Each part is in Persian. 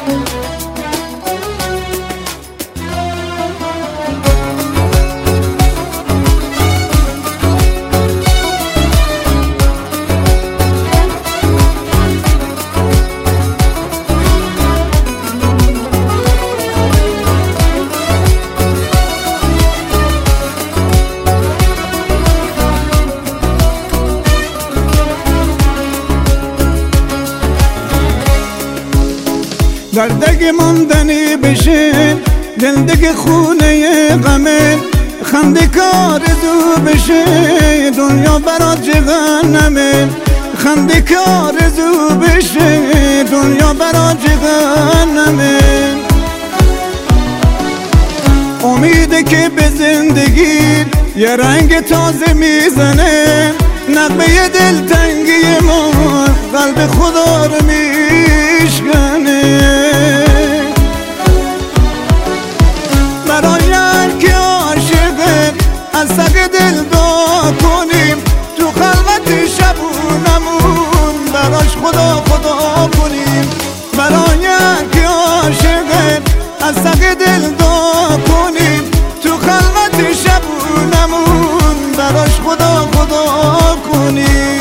دردگ ماندنی بشه دلدگ خونه غمه خنده کار زو بشه دنیا برات جهنمه خنده کار زو بشه دنیا برات جهنمه امیده که به زندگی یه رنگ تازه میزنه نغمه دلتنگی ما قلب خدا رو میشکنه برای هر که عاشقه از سگ دل دعا کنیم تو خلوت شبونمون براش خدا خدا کنیم برای هر که عاشقه از سگ دل دعا کنیم تو خلوت شبونمون براش خدا خدا کنیم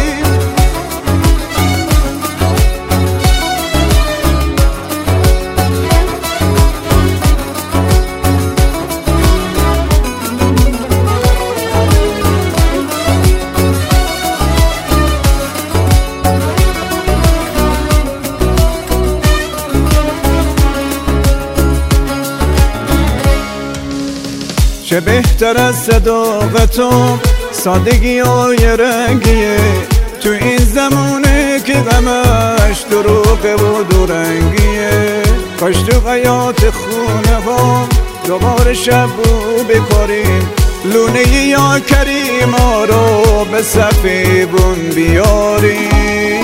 چه بهتر از صداقتو سادگی و یه رنگیه تو این زمونه که غمش دروغه و دورنگیه کاش تو حیات خونه ها دوباره شب رو بکاریم لونه یا کریما رو به صفیبون بیاریم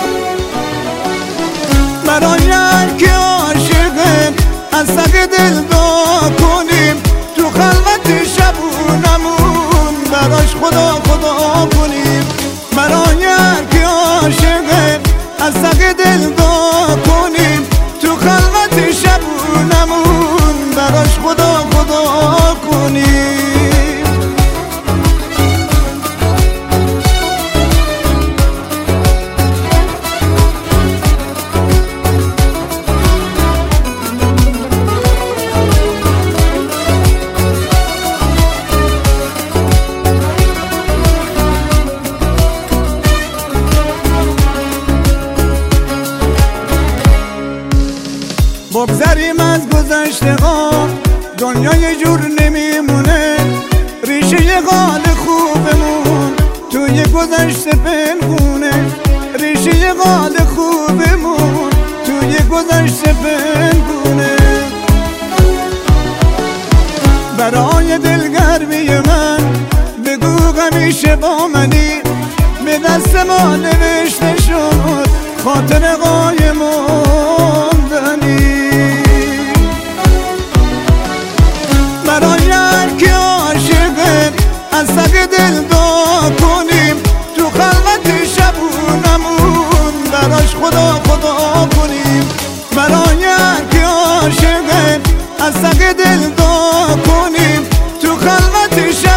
برای هر که عاشقه از سگ دل دعا کنیم تو خلوت شبونمون براش خدا خدا کنیم برای هر که عاشقه از سگ دل دعا کنیم تو خلوت شبونمون براش خدا خدا کنیم بگذریم از گذشته ها دنیا یه جور نمیمونه ریشه قال خوبمون توی گذشته پنهونه ریشه قال خوبمون توی گذشته پنهونه برای دلگرمی من بگو همیشه با منی به دست ما نوشته شد خاطر قایموندنی برای هر که عاشقه از سگ دل دعا کنیم تو خلوت شبونمون براش خدا خدا کنیم برای هر که عاشقه از سگ دل دعا کنیم تو خلوت شبونمون